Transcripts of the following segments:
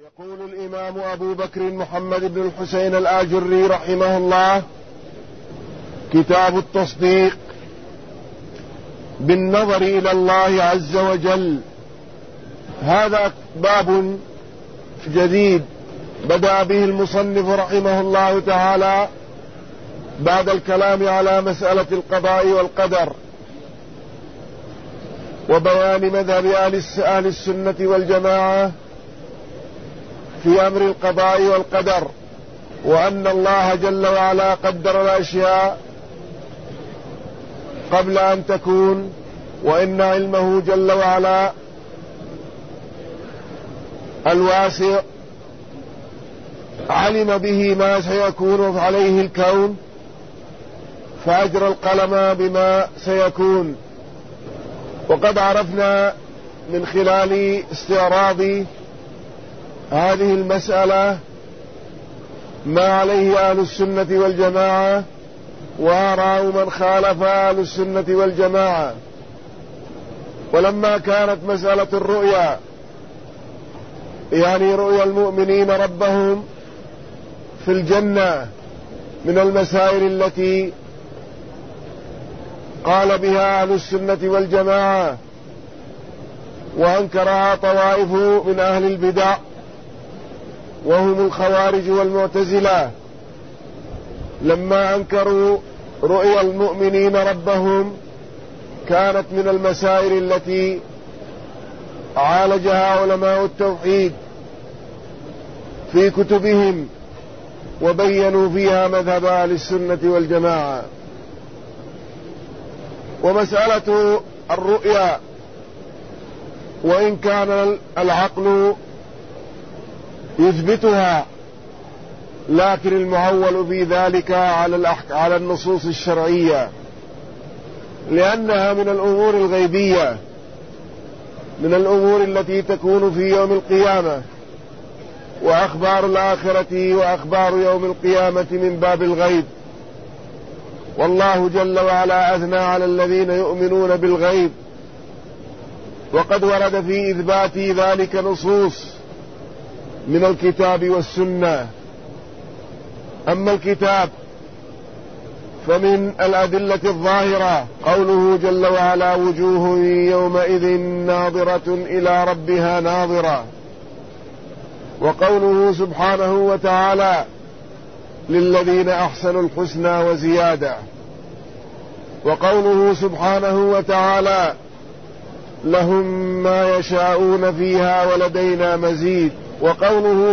يقول الإمام أبو بكر محمد بن الحسين الآجري رحمه الله: كتاب التصديق بالنظر إلى الله عز وجل. هذا باب جديد بدأ به المصنف رحمه الله تعالى بعد الكلام على مسألة القضاء والقدر وبيان مذهب أهل السنة والجماعة في أمر القضاء والقدر، وأن الله جل وعلا قدر الأشياء قبل أن تكون، وإن علمه جل وعلا الواسع علم به ما سيكون عليه الكون فأجرى القلم بما سيكون. وقد عرفنا من خلال استعراض هذه المسألة ما عليه أهل السنة والجماعة وآراء من خالف أهل السنة والجماعة. ولما كانت مسألة الرؤيا، يعني رؤيا المؤمنين ربهم في الجنة، من المسائل التي قال بها أهل السنة والجماعة وأنكرها طوائف من أهل البدع وهم الخوارج والمعتزلة، لما أنكروا رؤيا المؤمنين ربهم كانت من المسائل التي عالجها علماء التوحيد في كتبهم وبينوا فيها مذهب أهل السنة والجماعة. ومسألة الرؤيا وإن كان العقل يثبتها، لكن المعول في ذلك على النصوص الشرعية، لأنها من الأمور الغيبية، من الأمور التي تكون في يوم القيامة، وأخبار الآخرة وأخبار يوم القيامة من باب الغيب. والله جل وعلا أثنى على الذين يؤمنون بالغيب، وقد ورد في إثبات ذلك نصوص من الكتاب والسنة. أما الكتاب فمن الأدلة الظاهرة قوله جل وعلا: وجوه يومئذ ناظرة إلى ربها ناظرة، وقوله سبحانه وتعالى: للذين أحسنوا الحسنى وزيادة، وقوله سبحانه وتعالى: لهم ما يشاءون فيها ولدينا مزيد، وقوله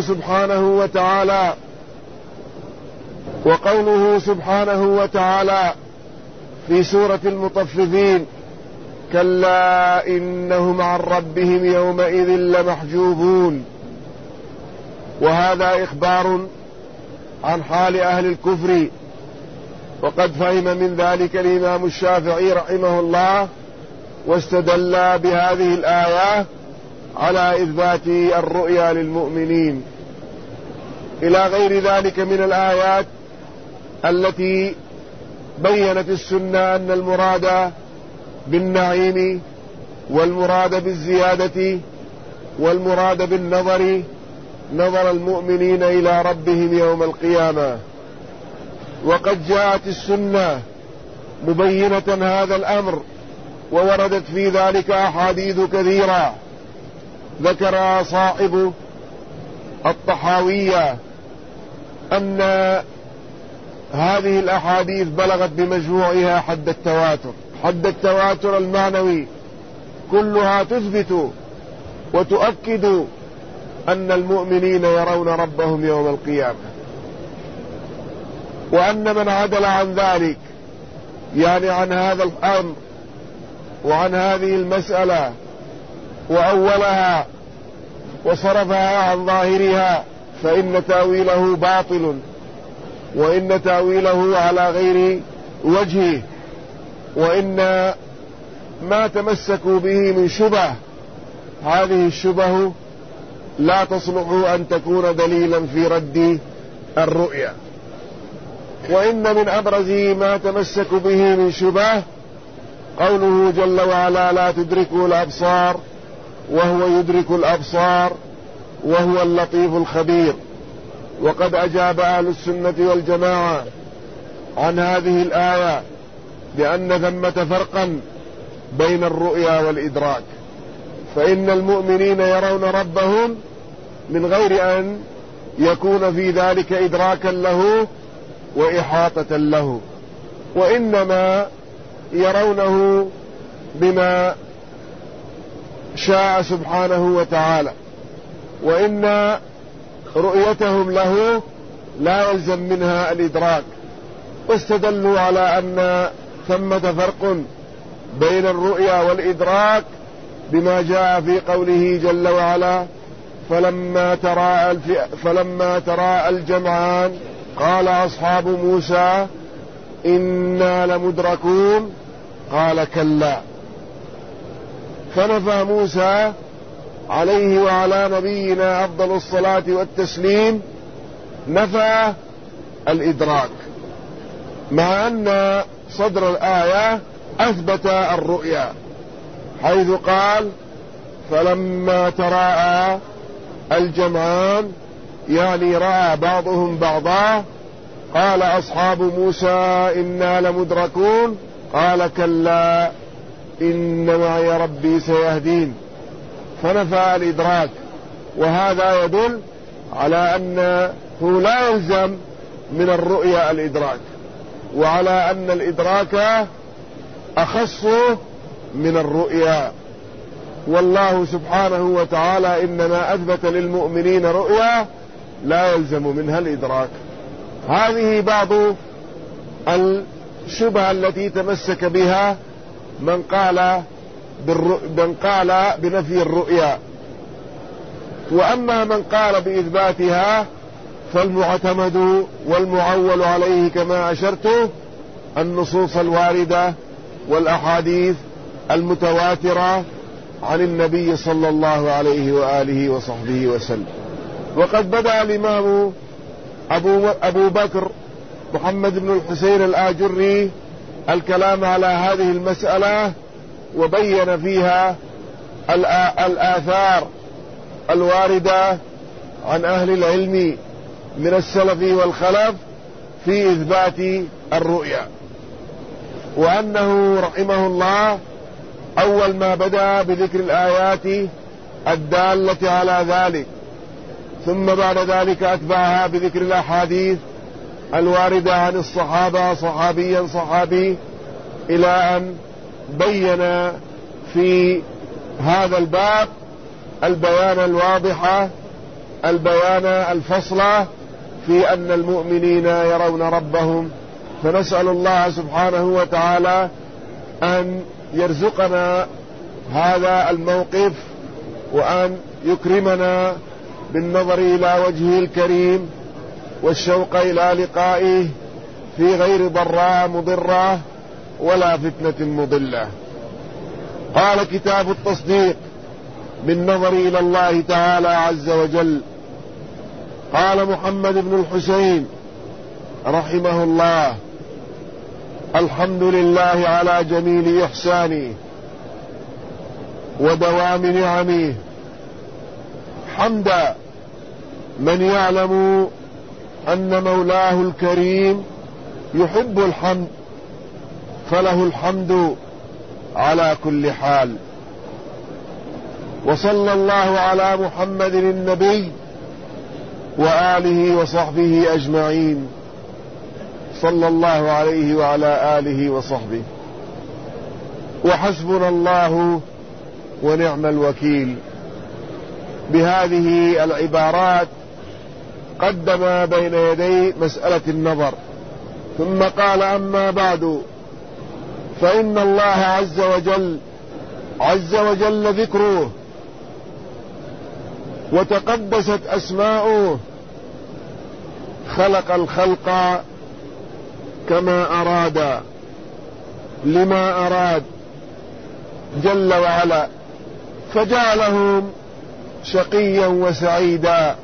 سبحانه وتعالى في سورة المطففين: كلا إنهم عن ربهم يومئذ لمحجوبون. وهذا إخبار عن حال أهل الكفر، وقد فهم من ذلك الإمام الشافعي رحمه الله، واستدل بهذه الآية على إثبات الرؤيا للمؤمنين، إلى غير ذلك من الآيات التي بيّنت السنة أن المراد بالنعيم والمراد بالزيادة والمراد بالنظر نظر المؤمنين إلى ربهم يوم القيامة. وقد جاءت السنة مبينة هذا الأمر، ووردت في ذلك أحاديث كثيرة ذكرها صاحب الطحاوية أن هذه الأحاديث بلغت بمجموعها حد التواتر المعنوي، كلها تثبت وتؤكد أن المؤمنين يرون ربهم يوم القيامة، وأن من عدل عن ذلك، يعني عن هذا الأمر وعن هذه المسألة وأولها وصرفها عن ظاهرها، فإن تأويله باطل، وإن تأويله على غير وجهه، وإن ما تمسكوا به من شبه، هذه الشبه لا تصلح أن تكون دليلا في رد الرؤيا. وإن من أبرز ما تمسك به من شبه قوله جل وعلا: لا تدركه الأبصار وهو يدرك الأبصار وهو اللطيف الخبير. وقد أجاب أهل السنة والجماعة عن هذه الآية بأن ثمة فرقا بين الرؤيا والإدراك، فإن المؤمنين يرون ربهم من غير أن يكون في ذلك إدراكا له وإحاطة له، وإنما يرونه بما شاء سبحانه وتعالى، وإن رؤيتهم له لا يلزم منها الإدراك. واستدلوا على أن ثمة فرق بين الرؤيا والإدراك بما جاء في قوله جل وعلا: فلما تراءى الجمعان قال أصحاب موسى إنا لمدركون قال كلا. فنفى موسى عليه وعلى نبينا أفضل الصلاة والتسليم نفى الإدراك، مع أن صدر الآية أثبت الرؤيا، حيث قال: فلما تراءى الجمعان، يعني رأى بعضهم بعضا، قال أصحاب موسى إنا لمدركون قال كلا إن معي ربي سيهدين. فنفى الإدراك، وهذا يدل على أنه لا يلزم من الرؤيا الإدراك، وعلى أن الإدراك أخص من الرؤيا. والله سبحانه وتعالى إنما أثبت للمؤمنين رؤيا لا يلزم منها الإدراك. هذه بعض الشبهة التي تمسك بها من قال بنفي الرؤيا. وأما من قال بإثباتها فالمعتمد والمعول عليه كما أشرت النصوص الواردة والأحاديث المتواترة عن النبي صلى الله عليه وآله وصحبه وسلم. وقد بدأ الإمام أبو بكر محمد بن الحسين الآجري الكلام على هذه المسألة، وبين فيها الآثار الواردة عن أهل العلم من السلف والخلف في إثبات الرؤيا، وأنه رحمه الله أول ما بدأ بذكر الآيات الدالة على ذلك، ثم بعد ذلك أتبعها بذكر الأحاديث الواردة عن الصحابة صحابيا صحابي، إلى أن بين في هذا الباب البيان الواضح البيان الفصل في أن المؤمنين يرون ربهم. فنسأل الله سبحانه وتعالى أن يرزقنا هذا الموقف، وأن يكرمنا بالنظر إلى وجهه الكريم والشوق إلى لقائه في غير ضراء مضرة ولا فتنة مضلة. قال: كتاب التصديق بالنظر إلى الله تعالى عز وجل. قال محمد بن الحسين رحمه الله: الحمد لله على جميل إحسانه ودوام نعمه، حمد من يعلم أن مولاه الكريم يحب الحمد، فله الحمد على كل حال. وصلى الله على محمد النبي وآله وصحبه أجمعين، صلى الله عليه وعلى آله وصحبه. وحسبنا الله ونعم الوكيل. بهذه العبارات قدم بين يدي مسألة النظر، ثم قال: أما بعد، فإن الله عز وجل ذكره وتقدست أسماؤه خلق الخلق كما أراد لما أراد جل وعلا، فجعلهم شقيا وسعيدا،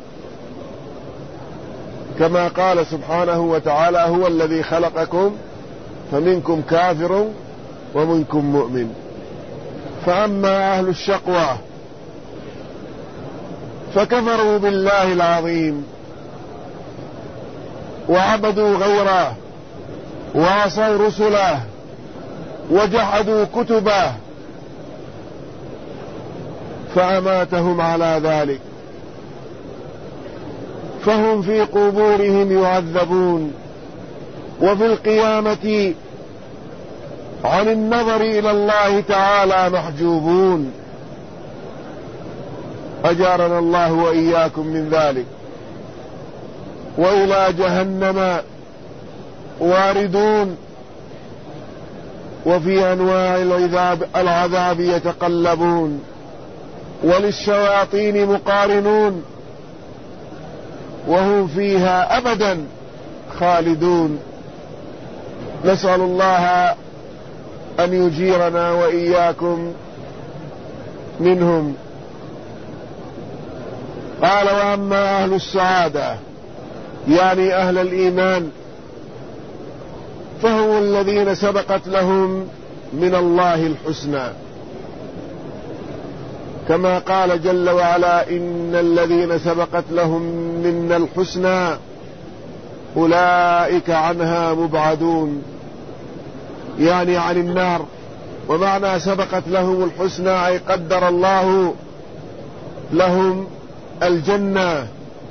كما قال سبحانه وتعالى: هو الذي خلقكم فمنكم كافر ومنكم مؤمن. فأما أهل الشقوى فكفروا بالله العظيم وعبدوا غيره وعصوا رسله وجحدوا كتبه فأماتهم على ذلك، فهم في قبورهم يعذبون، وفي القيامة عن النظر إلى الله تعالى محجوبون. أجارنا الله وإياكم من ذلك. وإلى جهنم واردون، وفي أنواع العذاب يتقلبون، وللشياطين مقارنون، وهم فيها أبدا خالدون. نسأل الله أن يجيرنا وإياكم منهم. قال: وأما أهل السعادة يعني أهل الإيمان فهم الذين سبقت لهم من الله الحسنى، كما قال جل وعلا: إن الذين سبقت لهم منا الحسنى أولئك عنها مبعدون، يعني عن النار. ومعنى سبقت لهم الحسنى أي قدر الله لهم الجنة،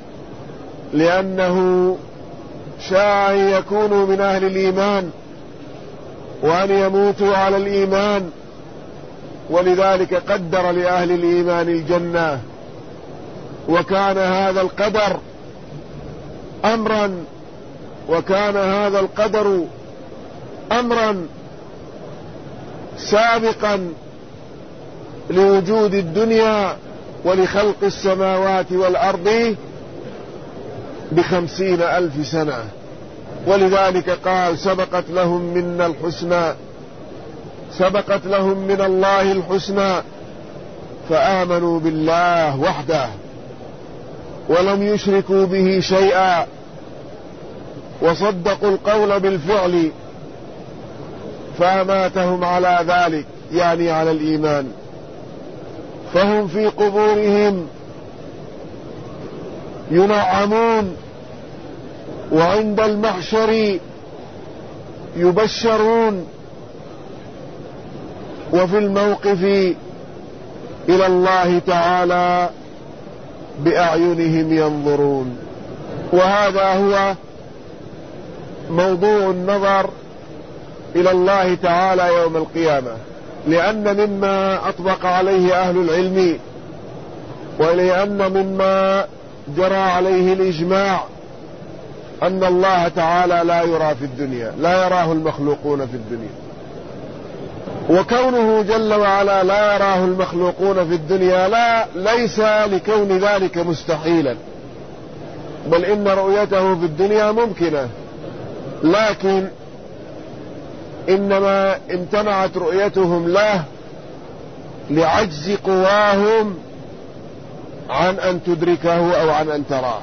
لأنه شاء أن يكونوا من أهل الإيمان وأن يموتوا على الإيمان، ولذلك قدر لأهل الإيمان الجنة. وكان هذا القدر أمرا، وكان هذا القدر أمرا سابقا لوجود الدنيا ولخلق السماوات والأرض ب50,000 سنة. ولذلك قال: سبقت لهم منا الحسنى، سبقت لهم من الله الحسنى، فآمنوا بالله وحده ولم يشركوا به شيئا، وصدقوا القول بالفعل، فأماتهم على ذلك يعني على الإيمان. فهم في قبورهم ينعمون، وعند المحشر يبشرون، وفي الموقف إلى الله تعالى بأعينهم ينظرون. وهذا هو موضوع النظر إلى الله تعالى يوم القيامة، لأن مما أطبق عليه أهل العلم، ولأن مما جرى عليه الإجماع، أن الله تعالى لا يرى في الدنيا، لا يراه المخلوقون في الدنيا. وكونه جل وعلا لا يراه المخلوقون في الدنيا ليس لكون ذلك مستحيلا، بل إن رؤيته في الدنيا ممكنة، لكن إنما امتنعت رؤيتهم له لعجز قواهم عن أن تدركه أو عن أن تراه.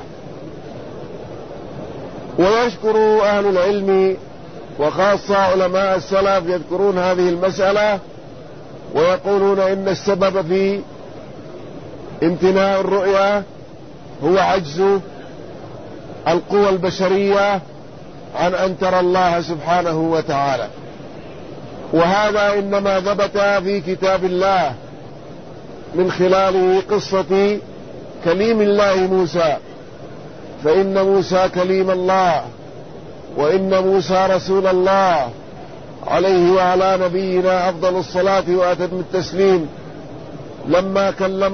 ويذكر أهل العلم وخاصة علماء السلف يذكرون هذه المسألة، ويقولون إن السبب في امتناع الرؤيا هو عجز القوى البشرية عن أن ترى الله سبحانه وتعالى. وهذا إنما ثبت في كتاب الله من خلال قصة كليم الله موسى، فإن موسى كليم الله، وإن موسى رسول الله عليه وعلى نبينا أفضل الصلاة وأتم التسليم، لما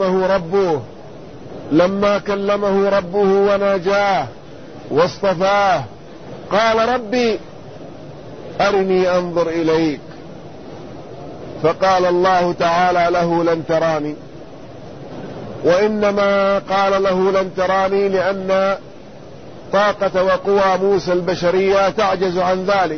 كلمه ربه وناجاه واصطفاه قال: ربي أرني أنظر إليك. فقال الله تعالى له: لن تراني. وإنما قال له لن تراني لأن طاقة وقوى موسى البشرية تعجز عن ذلك،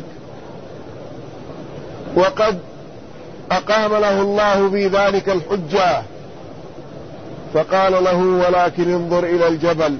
وقد أقام له الله في ذلك الحجة، فقال له: ولكن انظر إلى الجبل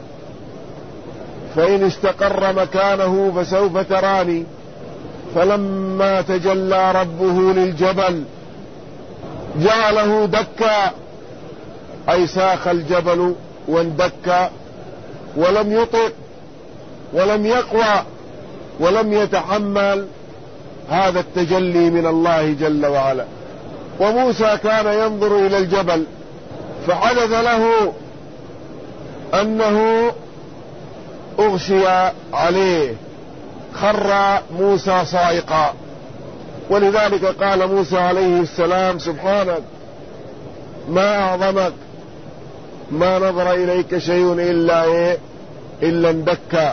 فإن استقر مكانه فسوف تراني. فلما تجلى ربه للجبل جعله دكا، أي ساخ الجبل واندك ولم يطق ولم يقوى ولم يتحمل هذا التجلي من الله جل وعلا. وموسى كان ينظر إلى الجبل فحدث له أنه أغشي عليه، خر موسى صاعقا، ولذلك قال موسى عليه السلام: سبحانك ما أعظمك، ما نظر إليك شيء إلا اندك.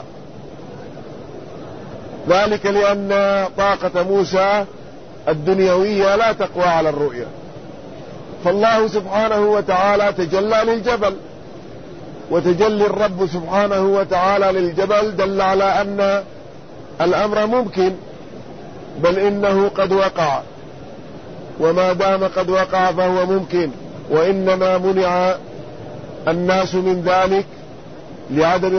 ذلك لأن طاقة موسى الدنيوية لا تقوى على الرؤية، فالله سبحانه وتعالى تجلى للجبل، وتجلي الرب سبحانه وتعالى للجبل دل على أن الأمر ممكن، بل إنه قد وقع، وما دام قد وقع فهو ممكن، وإنما منع الناس من ذلك لعدم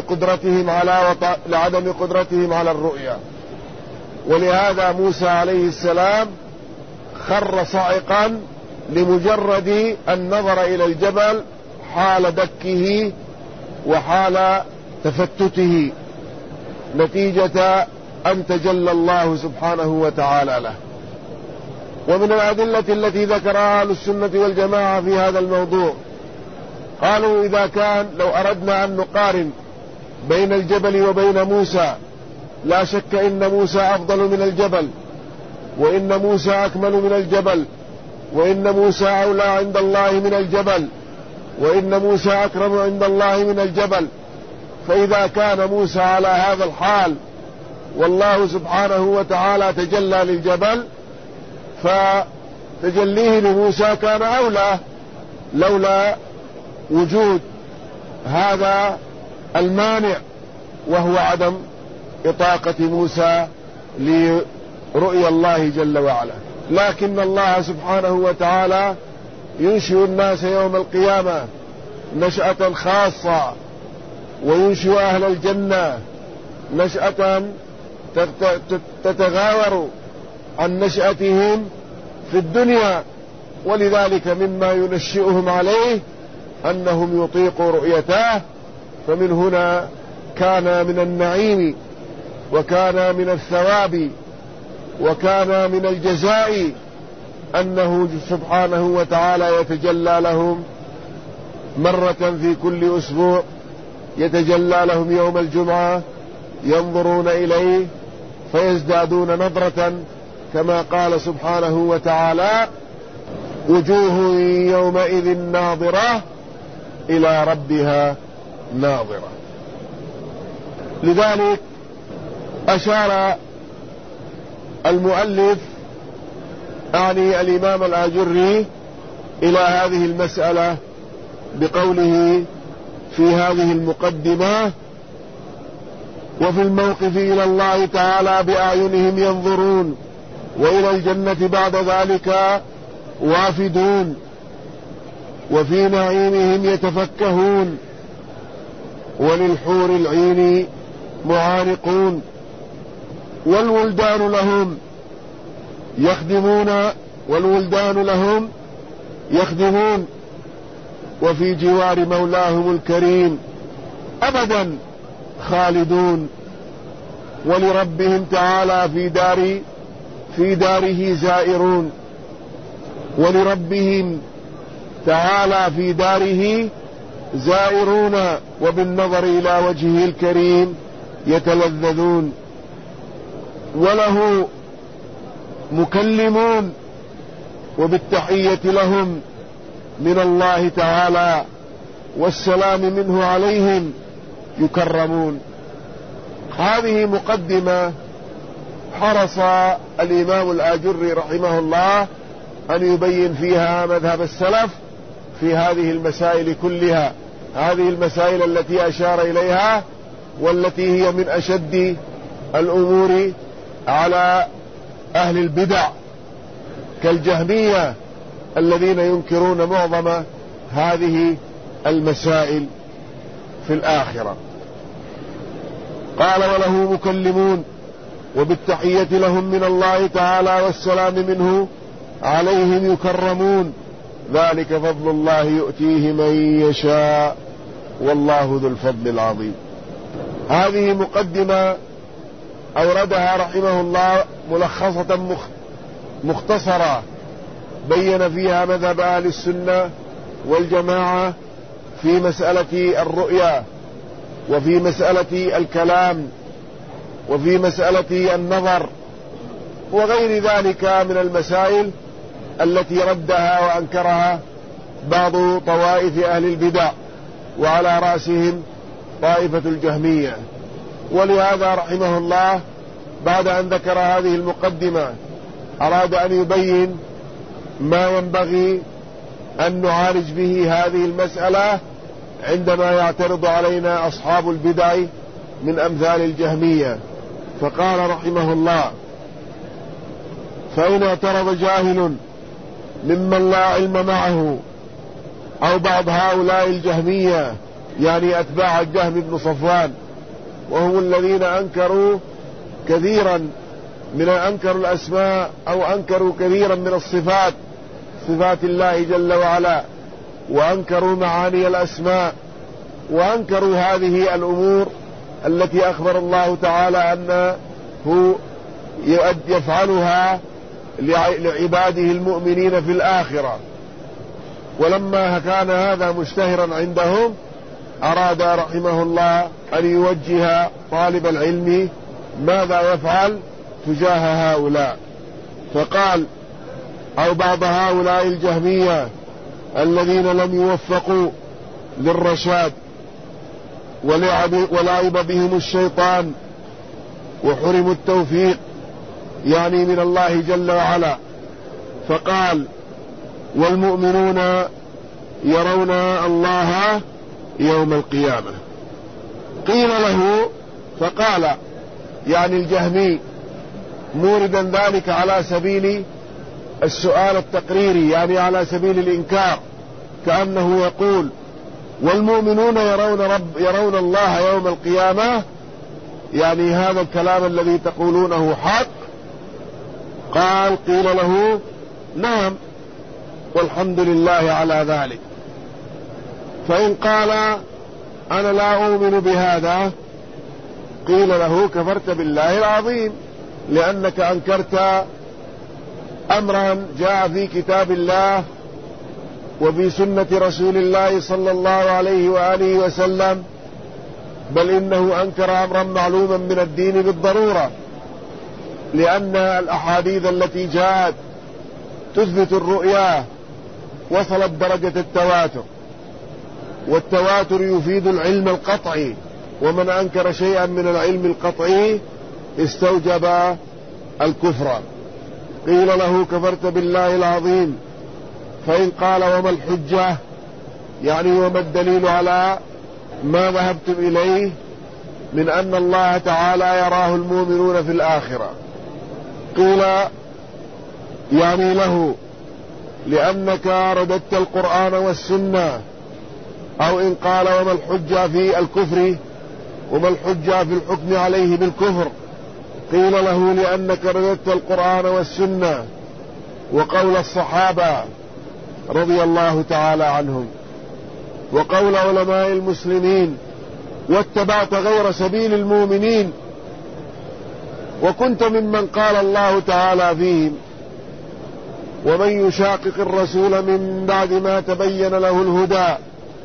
قدرتهم على الرؤيا. ولهذا موسى عليه السلام خر صاعقا لمجرد النظر إلى الجبل حال دكه وحال تفتته، نتيجة أن تجلى الله سبحانه وتعالى له. ومن الأدلة التي ذكرها أهل السنة والجماعة في هذا الموضوع، قالوا إذا كان لو أردنا أن نقارن بين الجبل وبين موسى، لا شك إن موسى أفضل من الجبل، وإن موسى أكمل من الجبل، وإن موسى أولى عند الله من الجبل، وإن موسى أكرم عند الله من الجبل. فإذا كان موسى على هذا الحال والله سبحانه وتعالى تجلى للجبل، فتجليه لموسى كان أولى، لولا وجود هذا المانع وهو عدم إطاقة موسى لرؤيا الله جل وعلا. لكن الله سبحانه وتعالى ينشئ الناس يوم القيامة نشأة خاصة، وينشئ أهل الجنة نشأة تتغاور عن نشأتهم في الدنيا، ولذلك مما ينشئهم عليه أنهم يطيقوا رؤيته. فمن هنا كان من النعيم، وكان من الثواب، وكان من الجزاء أنه سبحانه وتعالى يتجلى لهم مرة في كل أسبوع، يتجلى لهم يوم الجمعة، ينظرون إليه فيزدادون نظرة، كما قال سبحانه وتعالى: وجوه يومئذ ناظرة إلى ربها ناظرة. لذلك أشار المؤلف أعني الإمام الآجري إلى هذه المسألة بقوله في هذه المقدمة: وفي الموقف إلى الله تعالى بأعينهم ينظرون، وإلى الجنة بعد ذلك وافدون، وفي نعيمهم يتفكهون، وللحور العين معانقون، والولدان لهم يخدمون، وفي جوار مولاهم الكريم أبدا خالدون، ولربهم تعالى في داره زائرون، ولربهم تعالى في داره زائرون، وبالنظر إلى وجهه الكريم يتلذذون، وله مكلمون، وبالتحية لهم من الله تعالى والسلام منه عليهم يكرمون. هذه مقدمة حرص الإمام الآجري رحمه الله أن يبين فيها مذهب السلف في هذه المسائل كلها، هذه المسائل التي أشار إليها، والتي هي من أشد الأمور على أهل البدع كالجهمية الذين ينكرون معظم هذه المسائل في الآخرة. قال: وله مكلمون، وبالتحية لهم من الله تعالى والسلام منه عليهم يكرمون، ذلك فضل الله يؤتيه من يشاء والله ذو الفضل العظيم. هذه مقدمة أوردها رحمه الله ملخصة مختصرة، بين فيها مذهب أهل السنة والجماعة في مسألة الرؤيا، وفي مسألة الكلام، وفي مسألة النظر، وغير ذلك من المسائل التي ردها وأنكرها بعض طوائف أهل البدع، وعلى رأسهم طائفة الجهمية. ولهذا رحمه الله بعد أن ذكر هذه المقدمة أراد أن يبين ما ينبغي أن نعالج به هذه المسألة عندما يعترض علينا أصحاب البدع من أمثال الجهمية. فقال رحمه الله: فإن اعترض جاهل ممن لا علم معه أو بعض هؤلاء الجهمية، يعني أتباع الجهم بن صفوان، وهم الذين أنكروا كثيرا من أنكروا الأسماء أو أنكروا كثيرا من الصفات، صفات الله جل وعلا، وأنكروا معاني الأسماء، وأنكروا هذه الأمور التي أخبر الله تعالى أنه يفعلها لعباده المؤمنين في الآخرة. ولما كان هذا مشتهرا عندهم أراد رحمه الله أن يوجه طالب العلم ماذا يفعل تجاه هؤلاء. فقال: أو بعض هؤلاء الجهمية الذين لم يوفقوا للرشاد ولعب بهم الشيطان وحرموا التوفيق، يعني من الله جل وعلا. فقال: والمؤمنون يرون الله يوم القيامة. قيل له، فقال يعني الجهمي موردا ذلك على سبيل السؤال التقريري، يعني على سبيل الإنكار، كأنه يقول: والمؤمنون يرون الله يوم القيامة، يعني هذا الكلام الذي تقولونه حق؟ قال: قيل له: نعم، والحمد لله على ذلك. فإن قال: أنا لا أؤمن بهذا، قيل له: كفرت بالله العظيم، لأنك أنكرت أمرا جاء في كتاب الله وفي سنة رسول الله صلى الله عليه وآله وسلم، بل إنه أنكر أمرا معلوما من الدين بالضرورة، لأن الأحاديث التي جاءت تثبت الرؤيا وصلت درجة التواتر، والتواتر يفيد العلم القطعي، ومن أنكر شيئا من العلم القطعي استوجب الكفر. قيل له: كفرت بالله العظيم. فإن قال: وما الحجة، يعني وما الدليل على ما ذهبتم إليه من أن الله تعالى يراه المؤمنون في الآخرة؟ قيل يعني له: لأنك رددت القرآن والسنة. أو إن قال: وما الحجة في الكفر، وما الحجة في الحكم عليه بالكفر؟ قيل له: لأنك رددت القرآن والسنة وقول الصحابة رضي الله تعالى عنهم وقول علماء المسلمين، واتبعت غير سبيل المؤمنين، وكنت ممن قال الله تعالى فيهم: ومن يشاقق الرسول من بعد ما تبين له الهدى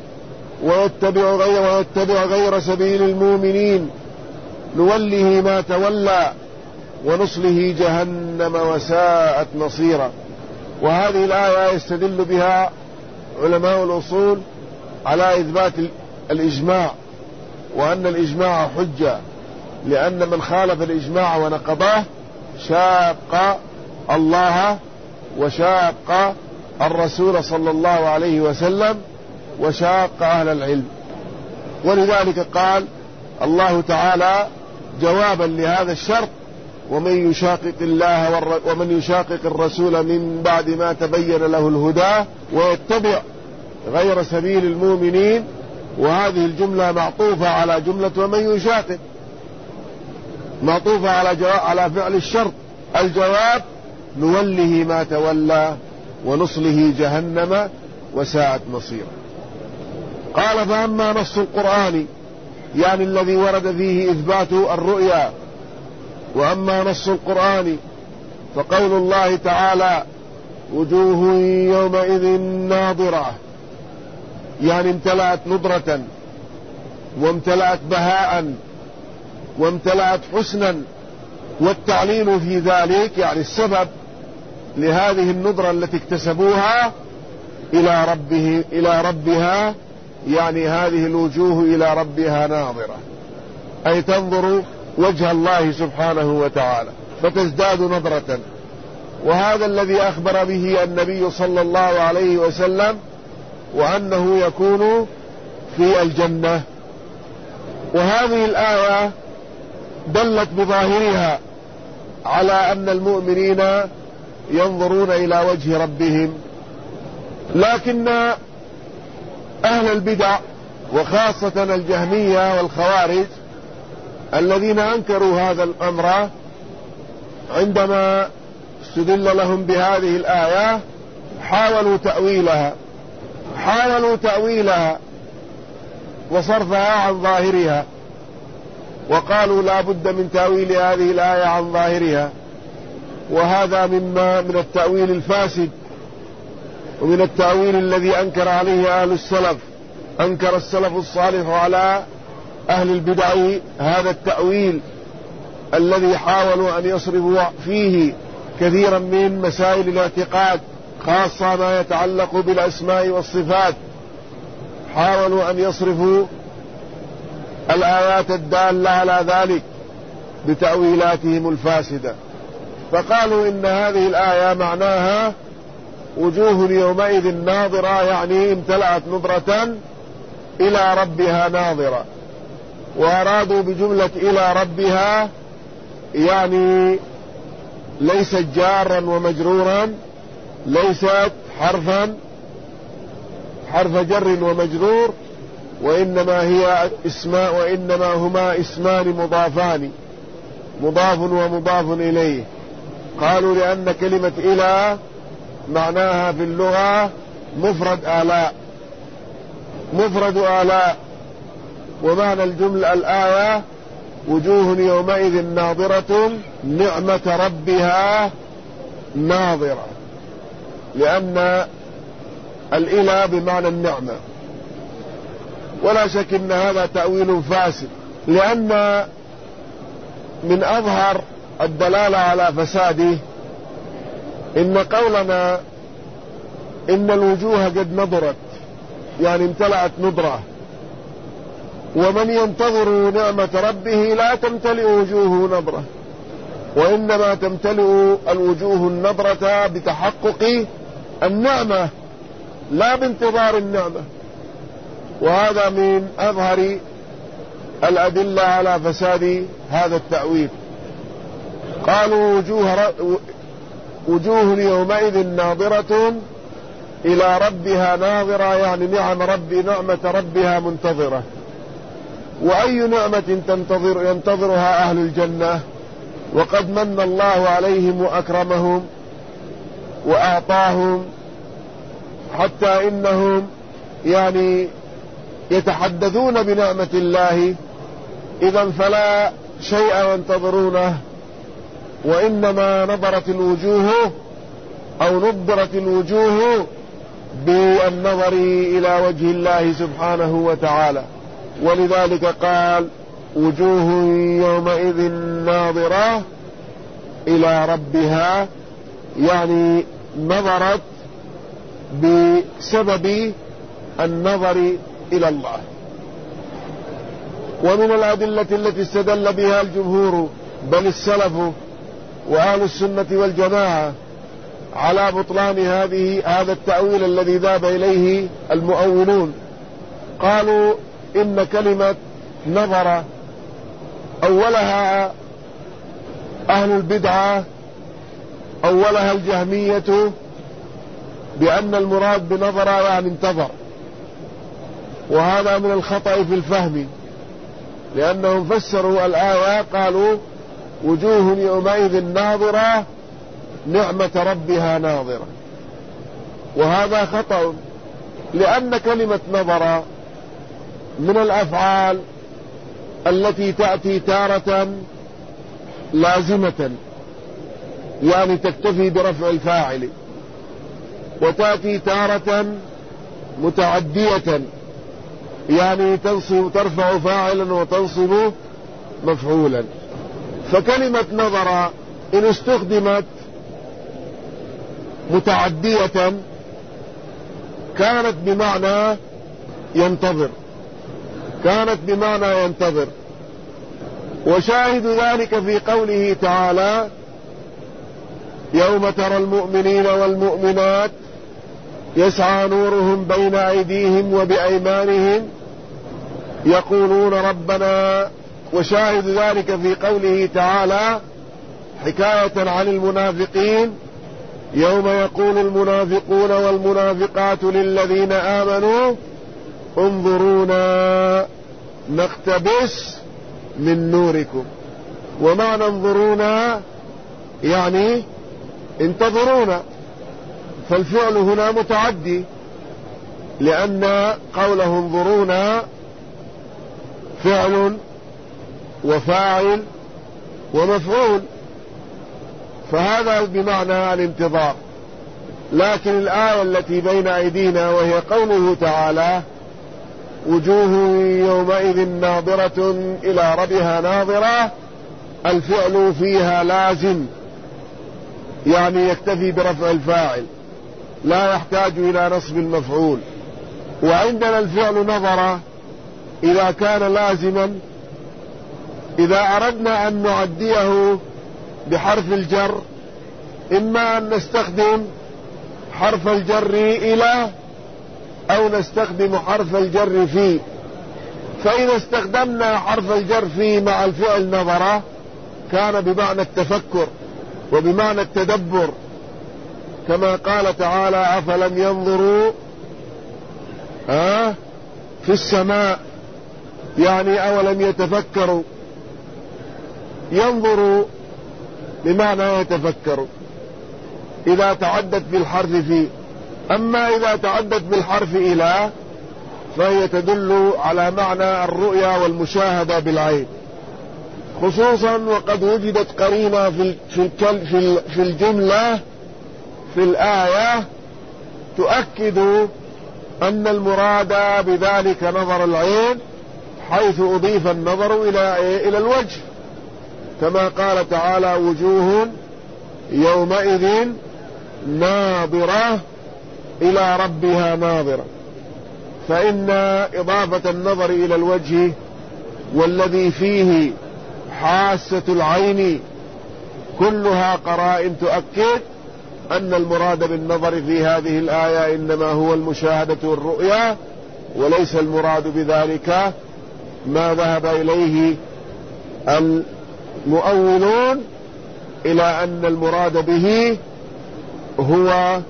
ويتبع غير سبيل المؤمنين نوله ما تولى ونصله جهنم وساءت مصيرا. وهذه الآية يستدل بها علماء الأصول على إثبات الإجماع، وأن الإجماع حجة، لأن من خالف الإجماع ونقضاه شاق الله وشاق الرسول صلى الله عليه وسلم وشاق أهل العلم. ولذلك قال الله تعالى جوابا لهذا الشرط: ومن يشاقق الله ومن يشاقق الرسول من بعد ما تبين له الهدى ويتبع غير سبيل المؤمنين. وهذه الجملة معطوفة على جملة ومن يشاقق، معطوفة على فعل الشرط. الجواب: نوله ما تولى ونصله جهنم وساءت مصيرا. قال فأما نص القرآن يعني الذي ورد فيه إثبات الرؤيا، وأما نص القرآن فقول الله تعالى وجوه يومئذ ناظرة، يعني امتلأت نضرة وامتلأت بهاء وامتلأت حسنا، والتعليل في ذلك يعني السبب لهذه النضرة التي اكتسبوها إلى ربها، يعني هذه الوجوه إلى ربها ناظرة، أي تنظر وجه الله سبحانه وتعالى فتزداد نظرة. وهذا الذي أخبر به النبي صلى الله عليه وسلم، وأنه يكون في الجنة. وهذه الآية دلت بظاهرها على أن المؤمنين ينظرون إلى وجه ربهم، لكن أهل البدع وخاصة الجهمية والخوارج الذين أنكروا هذا الأمر عندما استدل لهم بهذه الآية حاولوا تأويلها وصرفها عن ظاهرها، وقالوا لا بد من تأويل هذه الآية عن ظاهرها، وهذا من التأويل الفاسد، ومن التأويل الذي أنكر عليه أهل السلف. أنكر السلف الصالح على أهل البدع هذا التأويل الذي حاولوا أن يصرفوا فيه كثيرا من مسائل الاعتقاد، خاصة ما يتعلق بالأسماء والصفات. حاولوا أن يصرفوا الآيات الدالة على ذلك بتأويلاتهم الفاسدة، فقالوا إن هذه الآية معناها وجوه يومئذ ناظرة، يعني امتلأت نظرة إلى ربها ناظرة، وأرادوا بجملة إلى ربها يعني ليست جارا ومجرورا، ليست حرف جر ومجرور، وإنما هما اسمان مضافان، مضاف ومضاف إليه. قالوا لأن كلمة إلى معناها في اللغة مفرد آلاء، ومعنى الجملة الآية وجوه يومئذ ناظرة نعمة ربها ناظرة، لأن الإله بمعنى النعمة. ولا شك أن هذا تأويل فاسد، لأن من أظهر الدلالة على فساده إن قولنا إن الوجوه قد نضرت، يعني امتلأت نضرة، ومن ينتظر نعمة ربه لا تمتلئ وجوه نضرة، وإنما تمتلئ الوجوه النضرة بتحقق النعمة لا بانتظار النعمة. وهذا من أظهر الأدلة على فساد هذا التأويل. قالوا وجوه يومئذ ناظرة إلى ربها ناظرة، يعني نعمة ربها منتظرة. وأي نعمة ينتظرها أهل الجنة وقد من الله عليهم وأكرمهم وأعطاهم، حتى إنهم يعني يتحدثون بنعمة الله، إذن فلا شيء ينتظرونه، وإنما نظرت الوجوه بالنظر إلى وجه الله سبحانه وتعالى. ولذلك قال وجوه يومئذ ناظرة إلى ربها، يعني نظرت بسبب النظر إلى الله. ومن الأدلة التي استدل بها الجمهور بل السلف وأهل السنة والجماعة على بطلان هذا التأويل الذي ذهب إليه المؤولون، قالوا إن كلمة نظر أولها أهل البدعة، أولها الجهمية بأن المراد بنظر يعني انتظر، وهذا من الخطأ في الفهم، لأنهم فسروا الآية قالوا وجوه يومئذ ناظرة نعمة ربها ناظرة، وهذا خطأ، لأن كلمة نظر من الأفعال التي تأتي تارة لازمة يعني تكتفي برفع الفاعل، وتأتي تارة متعدية يعني ترفع فاعلا وتنصب مفعولا. فكلمة نظر إن استخدمت متعدية كانت بمعنى ينتظر، وشاهد ذلك في قوله تعالى: يوم ترى المؤمنين والمؤمنات يسعى نورهم بين أيديهم وبأيمانهم يقولون ربنا. وشاهد ذلك في قوله تعالى حكاية عن المنافقين: يوم يقول المنافقون والمنافقات للذين آمنوا انظرونا نقتبس من نوركم. ومعنى انظرونا يعني انتظرونا، فالفعل هنا متعدي، لأن قوله انظرونا فعل وفاعل ومفعول، فهذا بمعنى الانتظار. لكن الآية التي بين أيدينا وهي قوله تعالى: وجوه يومئذ ناظرة إلى ربها ناظرة، الفعل فيها لازم يعني يكتفي برفع الفاعل لا يحتاج إلى نصب المفعول. وعندنا الفعل نظر إذا كان لازما، إذا أردنا أن نعديه بحرف الجر إما أن نستخدم حرف الجر إلى أو نستخدم حرف الجر في. فإذا استخدمنا حرف الجر في مع الفعل نظر كان بمعنى التفكر وبمعنى التدبر، كما قال تعالى: أفلم ينظروا في السماء، يعني أولم يتفكروا. ينظروا بمعنى يتفكروا إذا تعدت بالحرف في. أما إذا تعدت بالحرف إلى فهي تدل على معنى الرؤيا والمشاهدة بالعين، خصوصا وقد وجدت قرينة في الجملة في الآية تؤكد أن المراد بذلك نظر العين، حيث أضيف النظر إلى الوجه، كما قال تعالى: وجوه يومئذ ناظرة إلى ربها ناظرة. فإن إضافة النظر إلى الوجه والذي فيه حاسة العين كلها قرائن تؤكد أن المراد بالنظر في هذه الآية إنما هو المشاهدة والرؤيا، وليس المراد بذلك ما ذهب إليه المؤولون إلى أن المراد به هو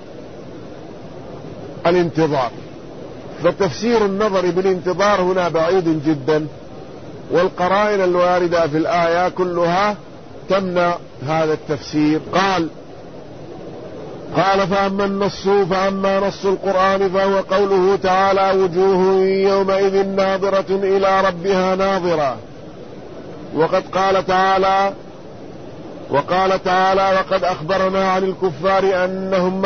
الانتظار. فتفسير النظر بالانتظار هنا بعيد جدا، والقرائن الواردة في الآية كلها تمنع هذا التفسير. قال فأما نص القرآن فهو قوله تعالى: وجوه يومئذ ناظرة إلى ربها ناظرة. وقد قال تعالى: وقد أخبرنا عن الكفار أنهم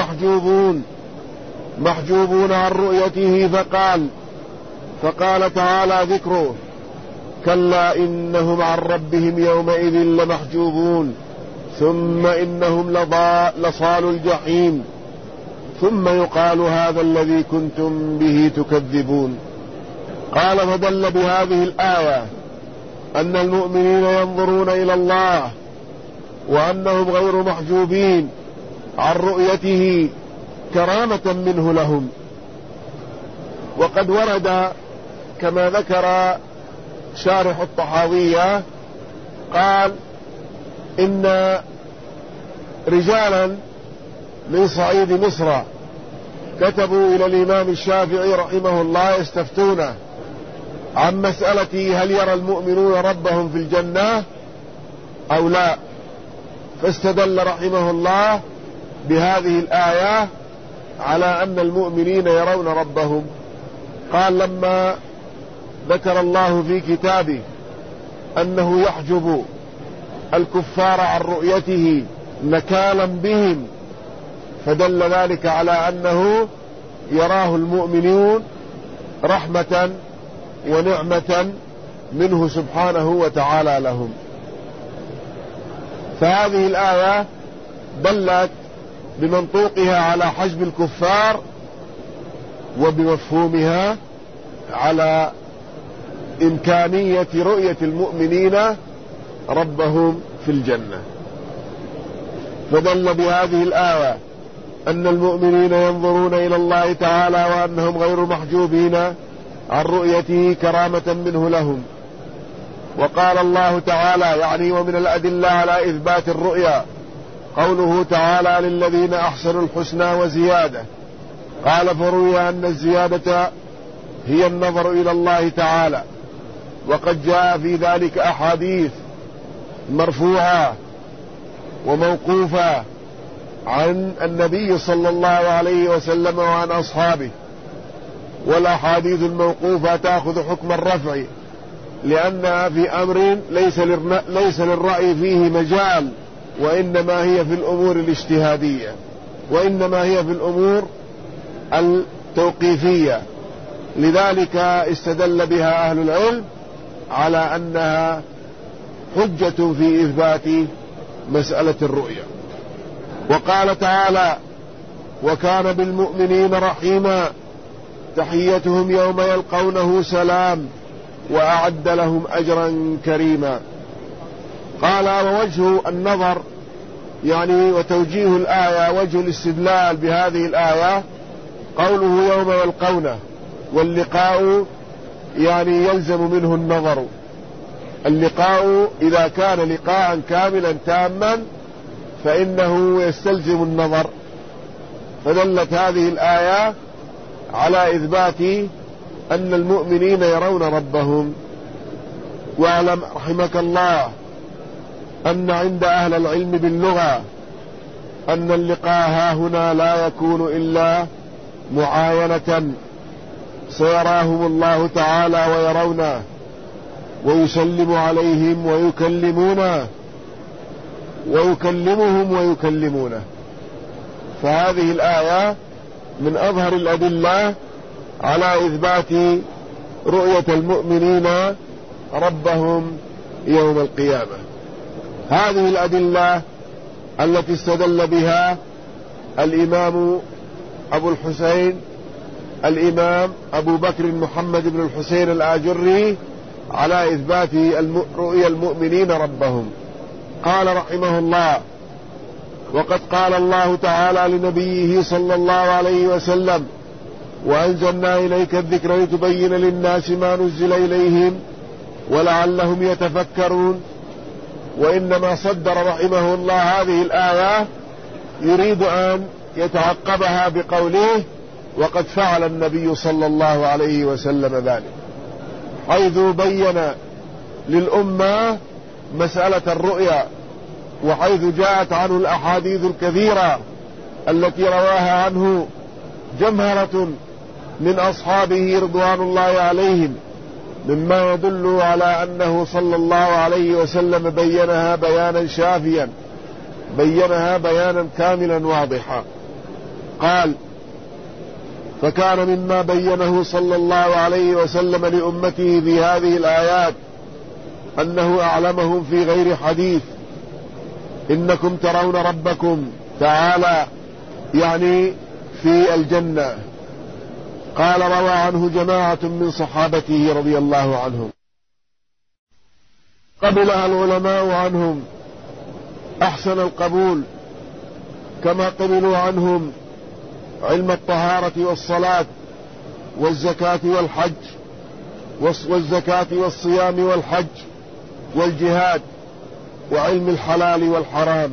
محجوبون عن رؤيته، فقال تعالى ذكره: كلا إنهم عن ربهم يومئذ لمحجوبون، ثم إنهم لصال الجحيم، ثم يقال هذا الذي كنتم به تكذبون. قال: فدل بهذه الآية أن المؤمنين ينظرون إلى الله، وأنهم غير محجوبين عن رؤيته كرامة منه لهم. وقد ورد كما ذكر شارح الطحاوية قال: إن رجالا من صعيد مصر كتبوا إلى الإمام الشافعي رحمه الله يستفتونه عن مسألة هل يرى المؤمنون ربهم في الجنة أو لا، فاستدل رحمه الله بهذه الآية على أن المؤمنين يرون ربهم. قال: لما ذكر الله في كتابه أنه يحجب الكفار عن رؤيته نكالا بهم، فدل ذلك على أنه يراه المؤمنون رحمة ونعمة منه سبحانه وتعالى لهم. فهذه الآية دلت بمنطوقها على حجب الكفار، وبمفهومها على إمكانية رؤية المؤمنين ربهم في الجنة. فدل بهذه الآية أن المؤمنين ينظرون إلى الله تعالى وأنهم غير محجوبين عن رؤيته كرامة منه لهم. وقال الله تعالى يعني ومن الأدلة على إثبات الرؤيا قوله تعالى للذين أحسنوا الحسنى وزيادة. قال فروي أن الزيادة هي النظر إلى الله تعالى، وقد جاء في ذلك أحاديث مرفوعة وموقوفة عن النبي صلى الله عليه وسلم وعن أصحابه، والأحاديث الموقوفة تأخذ حكم الرفع لأنها في أمر ليس للرأي فيه مجال، وإنما هي في الأمور الاجتهادية، وإنما هي في الأمور التوقيفية. لذلك استدل بها أهل العلم على أنها حجة في إثبات مسألة الرؤيا. وقال تعالى وكان بالمؤمنين رحيما تحيتهم يوم يلقونه سلام وأعد لهم أجرا كريما. قال ووجه النظر يعني وتوجيه الآية، وجه الاستدلال بهذه الآية قوله يوم يلقونه، واللقاء يعني يلزم منه النظر. اللقاء إذا كان لقاء كاملا تاما فإنه يستلزم النظر، فدلت هذه الآية على إثبات أن المؤمنين يرون ربهم. واعلم رحمك الله أن عند أهل العلم باللغة أن اللقاء هنا لا يكون إلا معاينة، سيراهم الله تعالى ويرونه ويسلم عليهم ويكلمهم ويكلمونه. فهذه الآية من أظهر الأدلة على إثبات رؤية المؤمنين ربهم يوم القيامة. هذه الأدلة التي استدل بها الإمام أبو الحسين الإمام أبو بكر محمد بن الحسين الآجري على إثبات رؤيا المؤمنين ربهم. قال رحمه الله وقد قال الله تعالى لنبيه صلى الله عليه وسلم وأنزلنا إليك الذكر لتبين للناس ما نزل إليهم ولعلهم يتفكرون. وإنما صدر رحمه الله هذه الآية يريد أن يتعقبها بقوله وقد فعل النبي صلى الله عليه وسلم ذلك، حيث بين للأمة مسألة الرؤيا، وحيث جاءت عنه الأحاديث الكثيرة التي رواها عنه جمهرة من أصحابه رضوان الله عليهم، مما يدل على أنه صلى الله عليه وسلم بينها بيانا شافيا، بينها بيانا كاملا واضحا. قال فكان مما بينه صلى الله عليه وسلم لأمته في هذه الآيات أنه أعلمهم في غير حديث إنكم ترون ربكم تعالى يعني في الجنة. قال روى عنه جماعة من صحابته رضي الله عنهم قبلها العلماء عنهم أحسن القبول، كما قبلوا عنهم علم الطهارة والصلاة والزكاة والحج والزكاة والصيام والحج والجهاد وعلم الحلال والحرام.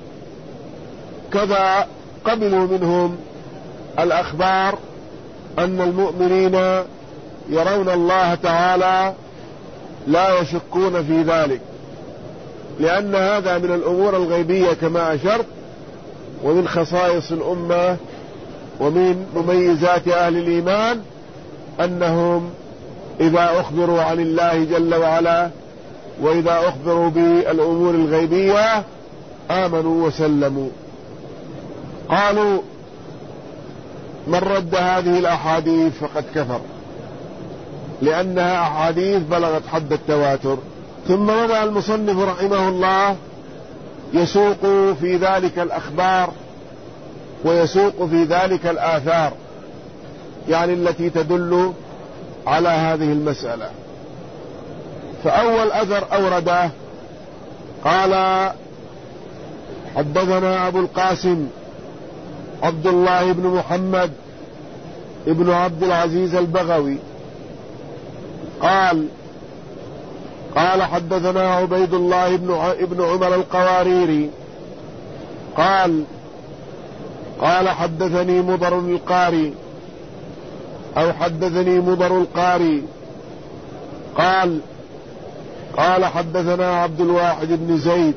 كذا قبلوا منهم الأخبار أن المؤمنين يرون الله تعالى لا يشكون في ذلك، لأن هذا من الأمور الغيبية كما أشرت، ومن خصائص الأمة ومن مميزات أهل الإيمان أنهم إذا أخبروا عن الله جل وعلا وإذا أخبروا بالأمور الغيبية آمنوا وسلموا. قالوا من رد هذه الأحاديث فقد كفر، لأنها أحاديث بلغت حد التواتر. ثم بدأ المصنف رحمه الله يسوق في ذلك الأخبار ويسوق في ذلك الآثار، يعني التي تدل على هذه المسألة. فأول أثر أورده قال حدثنا أبو القاسم عبد الله بن محمد ابن عبد العزيز البغوي قال حدثنا عبيد الله ابن عمر القواريري قال حدثني مضر القاري أو حدثني مضر القاري قال حدثنا عبد الواحد بن زيد